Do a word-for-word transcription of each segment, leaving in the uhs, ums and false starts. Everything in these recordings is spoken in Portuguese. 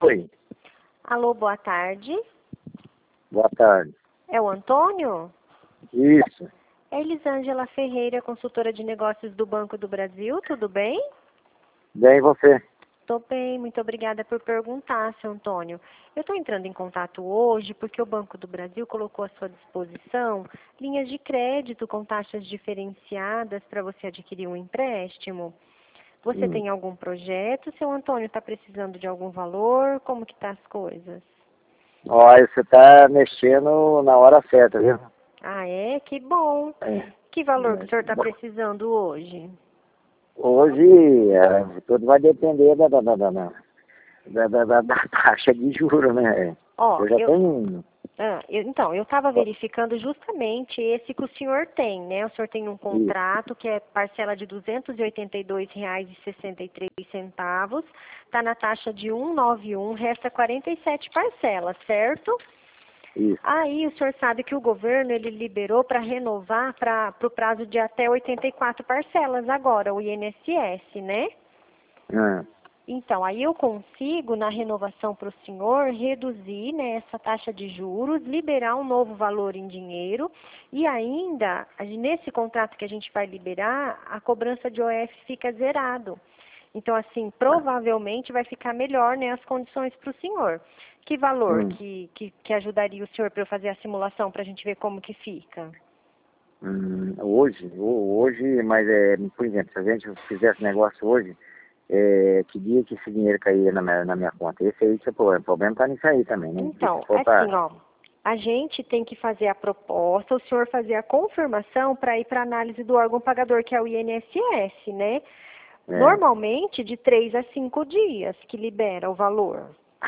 Oi, Alô, boa tarde. boa tarde. É o Antônio? Isso, É Elisângela Ferreira, consultora de negócios do Banco do Brasil, tudo bem? bem e você? Tô bem, muito obrigada por perguntar, seu Antônio. Eu estou entrando em contato hoje porque o Banco do Brasil colocou à sua disposição linhas de crédito com taxas diferenciadas para você adquirir um empréstimo. Você Hum. tem algum projeto? Seu Antônio está precisando de algum valor? Como que tá as coisas? Olha, você está mexendo na hora certa, viu? Ah, é? Que bom. É. Que valor que o senhor está Bom, precisando hoje? hoje, é, tudo vai depender da, da, da, da, da, da, da- da taxa de juros, né? Ó, Eu já eu, tenho... ah, eu- então, eu estava verificando justamente esse que o senhor tem, né? O senhor tem um Isso, contrato que é parcela de duzentos e oitenta e dois reais e sessenta e três centavos, está na taxa de cento e noventa e um, resta quarenta e sete parcelas, certo? isso. Aí o senhor sabe que o governo ele liberou para renovar para o prazo de até oitenta e quatro parcelas agora, o I N S S, né? Ah, Então, aí eu consigo, na renovação para o senhor, reduzir, né, essa taxa de juros, liberar um novo valor em dinheiro e ainda, a gen- nesse contrato que a gente vai liberar, a cobrança de O F fica zerado. Então, assim, provavelmente vai ficar melhor, né, as condições para o senhor. Que valor hum, que, que, que ajudaria o senhor para eu fazer a simulação para a gente ver como que fica? hum, hoje, ho- hoje, mas é, por exemplo, se a gente fizesse negócio hoje, é, que dia que esse dinheiro cairia na minha, na minha conta? Esse aí que é o problema. O problema tá nisso aí também, né? Porque se Então, for assim, para... ó, a gente tem que fazer a proposta, o senhor fazer a confirmação para ir para análise do órgão pagador, que é o I N S S, né? É. Normalmente de três a cinco dias que libera o valor.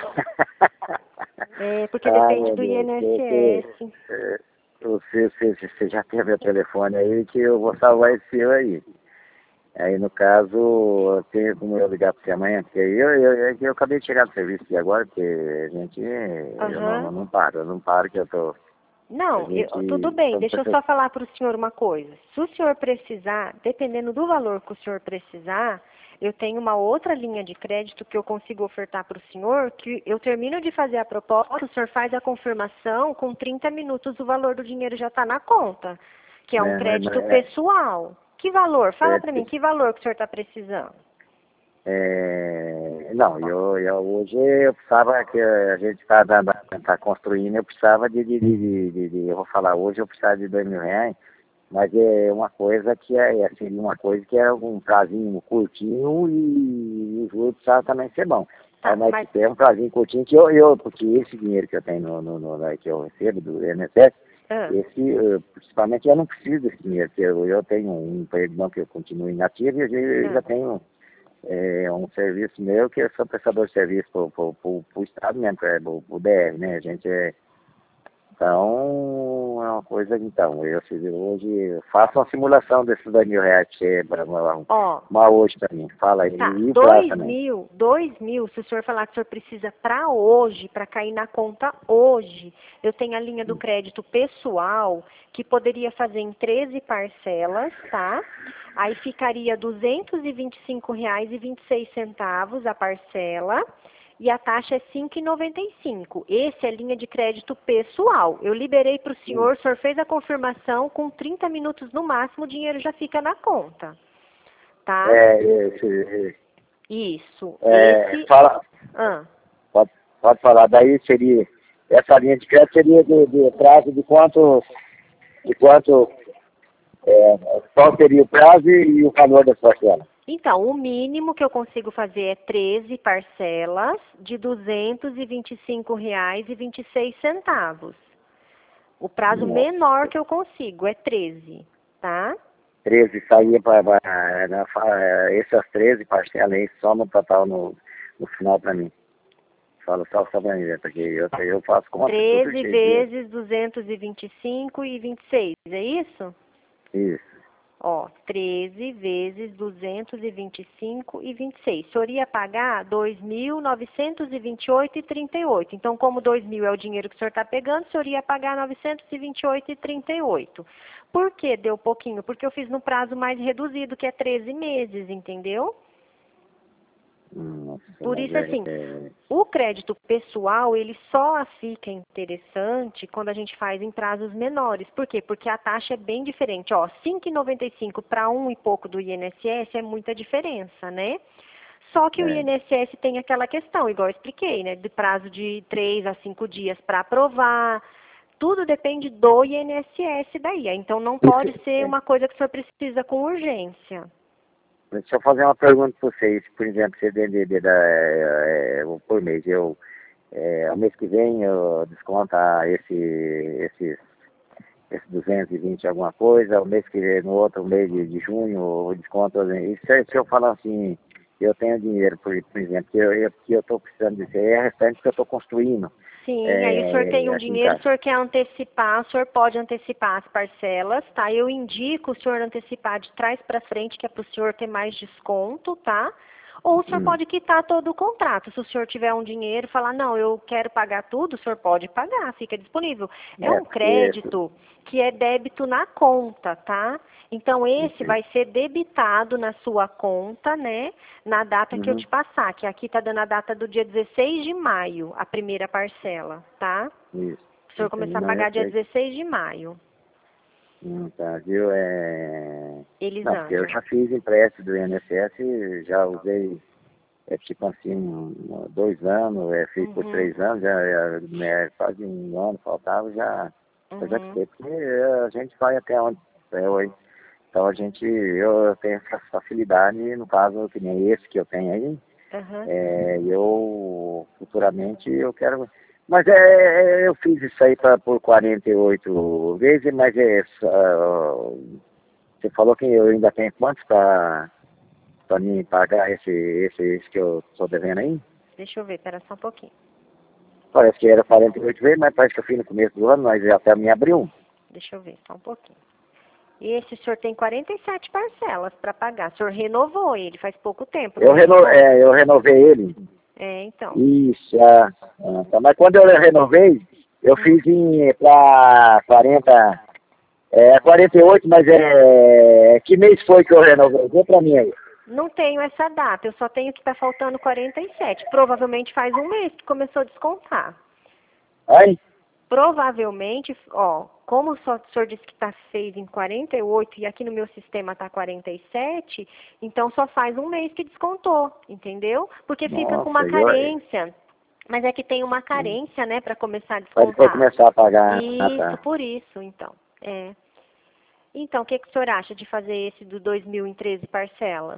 É, porque Ai, depende meu do Deus, você, você, I N S S. é, você, você, você já tem meu telefone aí que eu vou salvar esse seu aí. Aí, no caso, eu tenho como eu ligar para você amanhã, porque eu, eu, eu, eu acabei de chegar do serviço aqui agora, porque a gente, eu não, Aham. não, não paro, eu não paro que eu tô, a Não, eu- tudo gente, bem, tô deixa eu pensando, só falar para o senhor uma coisa. Se o senhor precisar, dependendo do valor que o senhor precisar, eu tenho uma outra linha de crédito que eu consigo ofertar para o senhor, que eu termino de fazer a proposta, o senhor faz a confirmação, com trinta minutos o valor do dinheiro já está na conta, que é um né, mas, mas, crédito é, pessoal. Que valor? Fala é, para mim, que valor que o senhor está precisando? é, não, eu, eu, hoje eu precisava que a gente está tá, tá construindo, eu precisava de, de, de, de, de- de- eu vou falar, hoje eu precisava de dois mil reais, mas é uma coisa que é, é, seria uma coisa que é um prazinho curtinho e o juros precisava também ser bom. Aí, Tá, mas mas... que é um prazinho curtinho que eu, eu, porque esse dinheiro que eu tenho no, no, no né, que eu recebo do I N S S, Ah, esse, eh, principalmente eu não preciso desse dinheiro, porque eu, eu tenho um emprego bom que eu continuo inativo e eu, já eu já ah. tenho é, um serviço meu que eu sou prestador de serviço para o Estado mesmo, que é o D R, né? A gente é então, é uma coisa, então, eu se hoje faço uma simulação desses dois mil reais que você para Ó, uma hoje para mim. Fala aí, tá, e o prazo dois também. mil, dois mil, se o senhor falar que o senhor precisa para hoje, para cair na conta hoje, eu tenho a linha do crédito pessoal, que poderia fazer em treze parcelas, tá? Aí ficaria duzentos e vinte e cinco reais e vinte e seis centavos a parcela, e a taxa é cinco e noventa e cinco. Esse é a linha de crédito pessoal. Eu liberei para o Hum. senhor, o senhor fez a confirmação, com trinta minutos no máximo, o dinheiro já fica na conta, tá? É, esse, Isso. é, Esse. fala, Ah, pode, pode falar, daí seria, essa linha de crédito seria de, de prazo de quanto, de quanto, é, qual seria o prazo e o valor das parcelas? então, o mínimo que eu consigo fazer é treze parcelas de duzentos e vinte e cinco reais e vinte e seis centavos. O prazo Nossa, menor que eu consigo é treze, tá? treze saía para, essas treze parcelas aí, soma o total no, no final para mim. Fala só só pra mim, né? Porque eu, eu faço conta e tudo treze cheio de dinheiro. vezes duzentos e vinte e cinco e vinte e seis, é isso? Isso. Ó, treze vezes duzentos e vinte e cinco e vinte e seis. O senhor ia pagar dois mil novecentos e vinte e oito e trinta e oito. Então, como dois mil é o dinheiro que o senhor está pegando, o senhor ia pagar novecentos e vinte e oito e trinta e oito. Por que deu pouquinho? Porque eu fiz no prazo mais reduzido, que é treze meses, entendeu? Nossa, Por mas isso, é, assim, é, o crédito pessoal, ele só fica interessante quando a gente faz em prazos menores. Por quê? Porque a taxa é bem diferente. Ó, cinco e noventa e cinco para um e pouco do I N S S é muita diferença, né? Só que o é, I N S S tem aquela questão, igual eu expliquei, né? De prazo de três a cinco dias para aprovar. Tudo depende do I N S S daí. Então, não pode ser é. uma coisa que o senhor precisa com urgência. Deixa eu fazer uma pergunta para vocês. Por exemplo, você vende de, da, é, é, por mês. Eu, é, o mês que vem eu desconto esse, esses, esses duzentos e vinte alguma coisa. O mês que vem, no outro mês de, de junho, eu desconto. E se, se eu falar assim, eu tenho dinheiro, por, por exemplo, que eu estou eu, tô precisando disso, é restante que eu estou construindo. Sim, aí o senhor tem É, um aqui em dinheiro, o casa. senhor quer antecipar, o senhor pode antecipar as parcelas, tá? Eu indico o senhor antecipar de trás para frente, que é para o senhor ter mais desconto, tá? Ou o senhor Hum, pode quitar todo o contrato. Se o senhor tiver um dinheiro e falar, não, eu quero pagar tudo, o senhor pode pagar, fica disponível. É é, um porque... crédito que é débito na conta, tá? Então, esse vai ser debitado na sua conta, né? Na data que eu Uhum, te passar, que aqui tá dando a data do dia dezesseis de maio, a primeira parcela, tá? isso. O senhor Entendi. começar a Não, eu pagar dia sei. dezesseis de maio. Hum, tá, viu? É... Não, porque eu Elisângela. já fiz empréstimo do I N S S, já usei, é tipo assim, um, dois anos, é, fiz por Uhum, três anos, já, já né, quase um ano faltava, já, eu já uhum, quitei, porque a gente vai até onde é hoje. Então a gente, eu tenho essa facilidade, no caso, que nem esse que eu tenho aí, uhum. é, eu futuramente eu quero. Mas é, é, eu fiz isso aí pra, por quarenta e oito vezes, mas é, só, você falou que eu ainda tenho quantos para para mim pagar esse, esse, esse que eu estou devendo aí? Deixa eu ver, pera só um pouquinho. Parece que era quarenta e oito vezes, mas parece que eu fiz no começo do ano, mas até me abriu. Deixa eu ver, só um pouquinho. Esse o senhor tem quarenta e sete parcelas para pagar. O senhor renovou ele faz pouco tempo, não Eu, reno, renovou? é, eu renovei ele. É, então. Isso, ah, ah, tá. Mas quando eu renovei, eu Hum. fiz em para quarenta, é, quarenta e oito, mas é, que mês foi que eu renovei? Vê pra mim aí. Não tenho essa data, eu só tenho que tá faltando quarenta e sete. Provavelmente faz um mês que começou a descontar. Aí? Provavelmente, ó, como o só- o senhor disse que tá fez em quarenta e oito e aqui no meu sistema tá quarenta e sete, então só faz um mês que descontou, entendeu? Porque fica com uma Nossa, eu, carência. Mas é que tem uma carência, né, para começar a para depois descontar. começar a pagar. Ah, Isso, tá. por isso, então. É. Então, o que, que o senhor acha de fazer esse do dois mil em treze parcelas?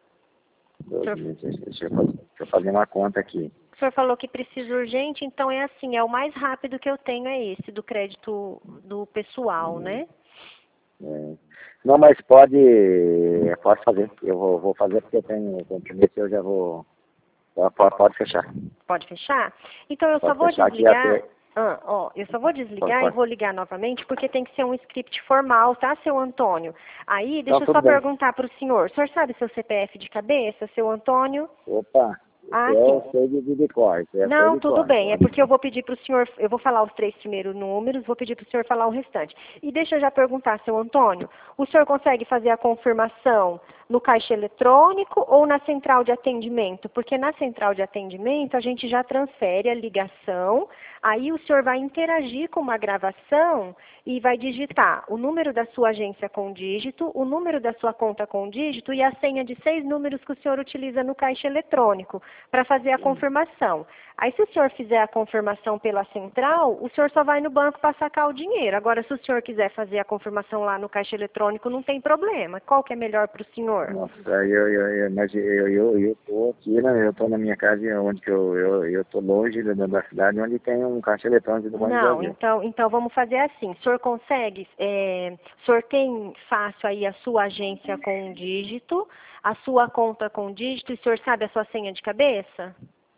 O senhor, Deixa, eu- deixa eu fazer, deixa eu fazer uma conta aqui. o senhor falou que precisa urgente, então é assim, é o mais rápido que eu tenho é esse, do crédito do pessoal, né? É. Não, mas pode, pode fazer. Eu vou, vou fazer porque eu tenho compromisso e eu já vou. Pode, pode fechar. Pode fechar? Então eu só Pode vou fechar aqui desligar. até. Ah, ó, eu só vou Pode, desligar e pode. vou ligar novamente porque tem que ser um script formal, tá, seu Antônio? Aí, Então deixa eu só tudo bem. perguntar para o senhor. O senhor sabe seu C P F de cabeça, seu Antônio? Opa, Ah, sim. eu sei de, de cor, isso eu sei Não, de tudo cor, bem. É pode. porque eu vou pedir para o senhor, eu vou falar os três primeiros números, vou pedir para o senhor falar o restante. E deixa eu já perguntar, seu Antônio, o senhor consegue fazer a confirmação no caixa eletrônico ou na central de atendimento? Porque na central de atendimento a gente já transfere a ligação, aí o senhor vai interagir com uma gravação e vai digitar o número da sua agência com dígito, o número da sua conta com dígito e a senha de seis números que o senhor utiliza no caixa eletrônico para fazer a confirmação. Aí, se o senhor fizer a confirmação pela central, o senhor só vai no banco para sacar o dinheiro. Agora, se o senhor quiser fazer a confirmação lá no caixa eletrônico, não tem problema. Qual que é melhor para o senhor? Nossa, eu, eu, eu, mas eu, eu, eu tô aqui, né? Eu tô na minha casa onde que eu, eu, eu tô longe da, da cidade onde tem um caixa eletrônico do Banco do Não, Brasil. então, então vamos fazer assim. O senhor consegue, é, o senhor tem fácil aí a sua agência com um dígito, a sua conta com um dígito, e o senhor sabe a sua senha de cabeça?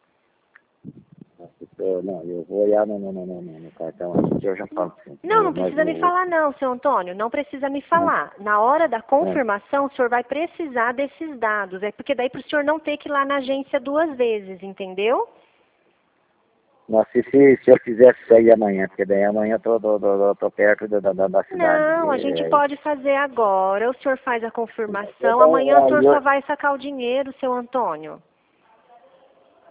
Eu, não, eu vou olhar no, no, no, no, no cartão aqui que eu já falo. Assim, Não, eu, não mas precisa me o, falar não, seu Antônio, não precisa me né, falar. Na hora da né, confirmação, o senhor vai precisar desses dados, é porque daí para o senhor não ter que ir lá na agência duas vezes, entendeu? nossa, e se, se eu fizesse isso aí amanhã, porque daí amanhã eu tô, tô, tô, tô perto da, da, da cidade. Não, a gente É, pode fazer agora, o senhor faz a eu, confirmação, amanhã o eu, senhor eu, só vai sacar o dinheiro, seu Antônio.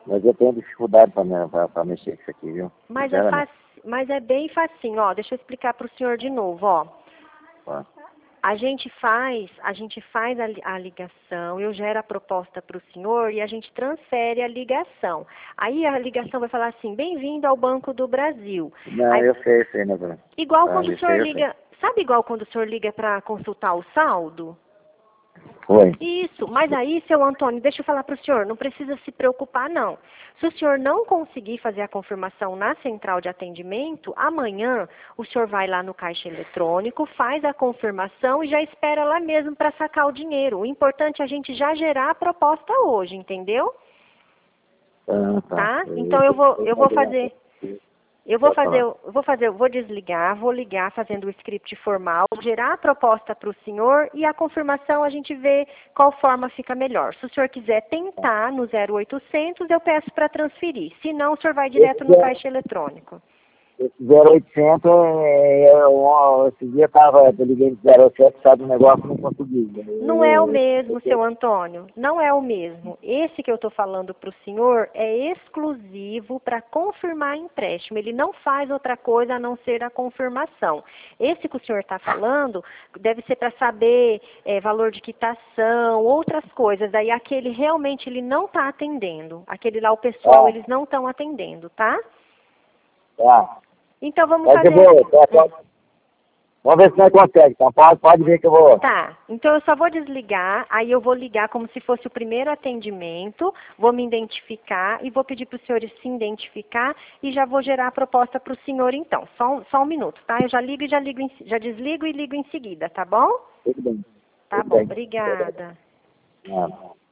Mas eu tenho dificuldade para mexer com isso aqui, viu? Mas é, fac... Mas é bem facinho, ó. Deixa eu explicar para o senhor de novo, ó. Ah. A gente faz, a gente faz a, a ligação, eu gero a proposta para o senhor e a gente transfere a ligação. Aí a ligação vai falar assim, bem-vindo ao Banco do Brasil. Não, Aí, eu sei, sei, né, Bruno? igual Ah, quando o senhor liga, sabe igual quando o senhor liga para consultar o saldo? Foi. Isso, mas aí, seu Antônio, deixa eu falar para o senhor, não precisa se preocupar, não. Se o senhor não conseguir fazer a confirmação na central de atendimento, amanhã o senhor vai lá no caixa eletrônico, faz a confirmação e já espera lá mesmo para sacar o dinheiro. O importante é a gente já gerar a proposta hoje, entendeu? Ah, tá. Tá? Então eu vou, eu vou fazer... Eu vou fazer, eu vou fazer, eu vou desligar, vou ligar fazendo o script formal, gerar a proposta para o senhor e a confirmação a gente vê qual forma fica melhor. Se o senhor quiser tentar no zero oitocentos, eu peço para transferir. Se não, o senhor vai direto no caixa eletrônico. Esse zero oitocentos, é, é, eu, esse dia tava, eu liguei no zero oitocentos, sabe, o negócio não consegui. Não é o mesmo, seu Antônio, não é o mesmo. Esse que eu estou falando para o senhor é exclusivo para confirmar empréstimo. Ele não faz outra coisa a não ser a confirmação. Esse que o senhor está falando deve ser para saber é, valor de quitação, outras coisas. Aí aquele realmente ele não está atendendo. Aquele lá, o pessoal, Ah. eles não estão atendendo, tá? Tá. Então vamos Mas fazer... eu vou, tá, tá. Vamos ver se nós conseguimos, então pode, pode ver que eu vou. Tá, então eu só vou desligar, aí eu vou ligar como se fosse o primeiro atendimento, vou me identificar e vou pedir para o senhor se identificar e já vou gerar a proposta para o senhor então. Só um, só um minuto, tá? Eu já ligo e já, ligo em, já desligo e ligo em seguida, tá bom? Tudo bem. Tá Tudo bom, bem. obrigada. Não.